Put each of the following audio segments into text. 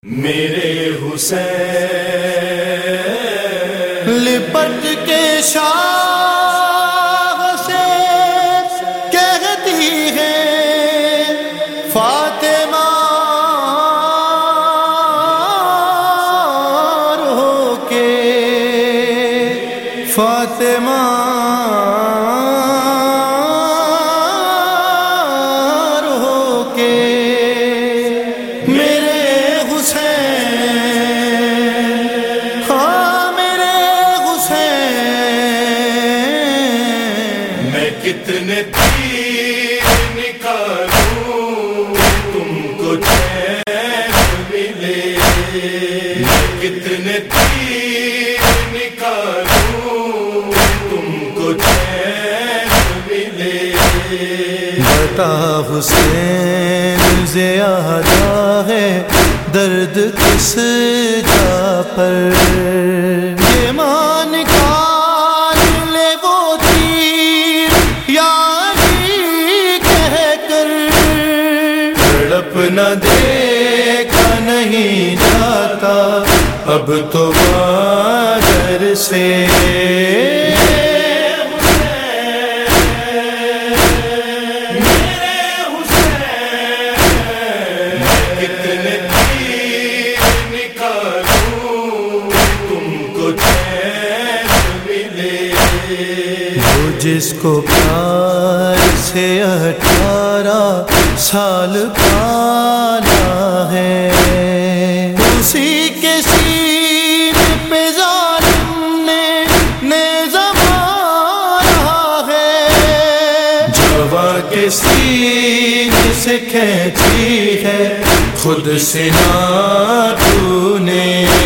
میرے حسین لپٹ کے شاہ سے کہتی ہے فاطمہ رو کے فاطمہ رو کے میرے حسین ہاں میرے حسین میں کتنے تیر نکالوں تم کو چین ملے میں کتنے تیر نکالوں تم کو چین ملے بتا حسین زیادہ ہے درد کس جا پر یہ مان نکال لے وہ تیر یاری کہہ کر تڑپ نہ دیکھا نہیں جاتا اب تو بادر سے جس کو پیار سے 18 سال پالا ہے اسی کے سینے پہ ظالم نے نیزہ مارا ہے جوان کے سینے سے کھینچی ہے خود سنا تو نے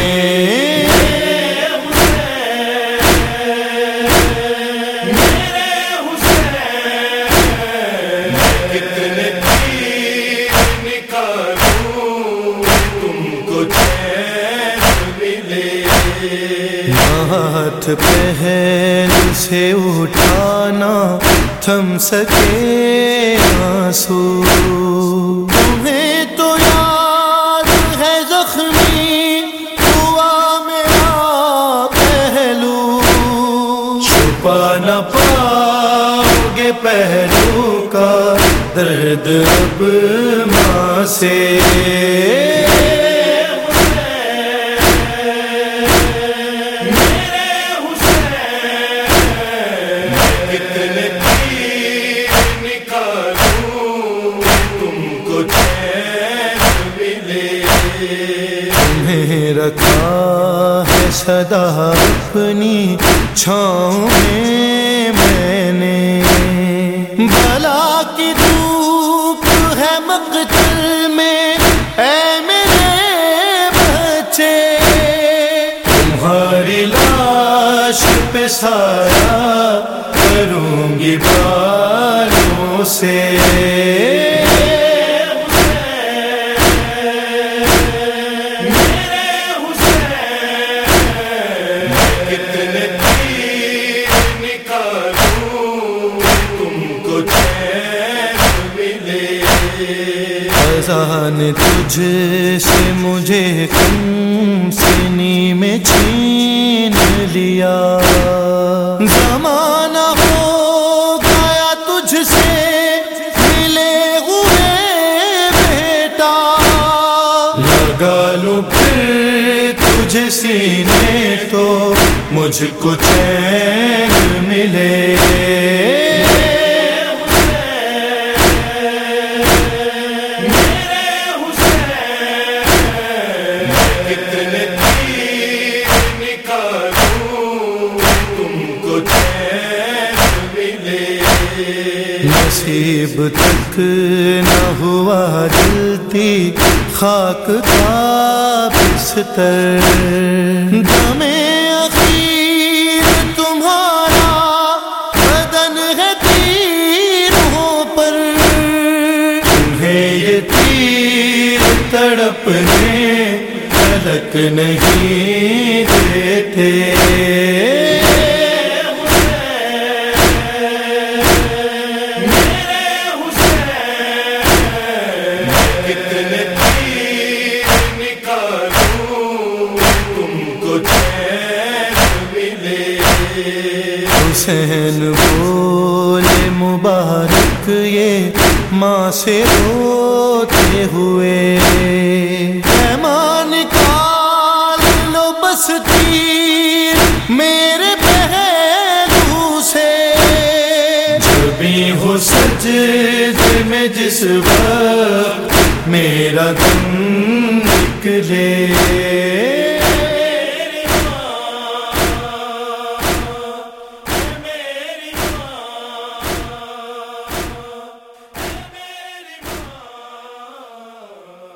ہاتھ پہل سے اٹھانا تھم سکے آنسو تمہیں تو یاد ہے زخمی ہوا میرا پہلو چھپا نہ پاؤ گے پہلو کا درد اب ماں سے رکھا ہے صدا اپنی چھاؤں میں نے بلا کی دھوپ ہے مقتل میں اے میرے بچے تمہاری لاش پہ سایہ کروں گی بالوں سے خزان تجھ سے مجھے کم سنی میں چھین لیا زمانہ ہو گیا تجھ سے ملے ہوئے بیٹا لگا لوں پھر تجھے سینے تو مجھ کو چین ملے نصیب تک نہ ہوا جلتی خاک کا بستر دم اخیر تمہارا بدن ہے تیروں پر تمہیں یہ تیر تڑپنے تلک نہیں دیتے کتنے تیر نکال حسین بولے مبارک یہ ماں سے روتے ہوئے، پیمان نکال لو بس تیر میرے پہلو سے، جب بھی ہو سجدے میں جس وقت میرا دم نکلے،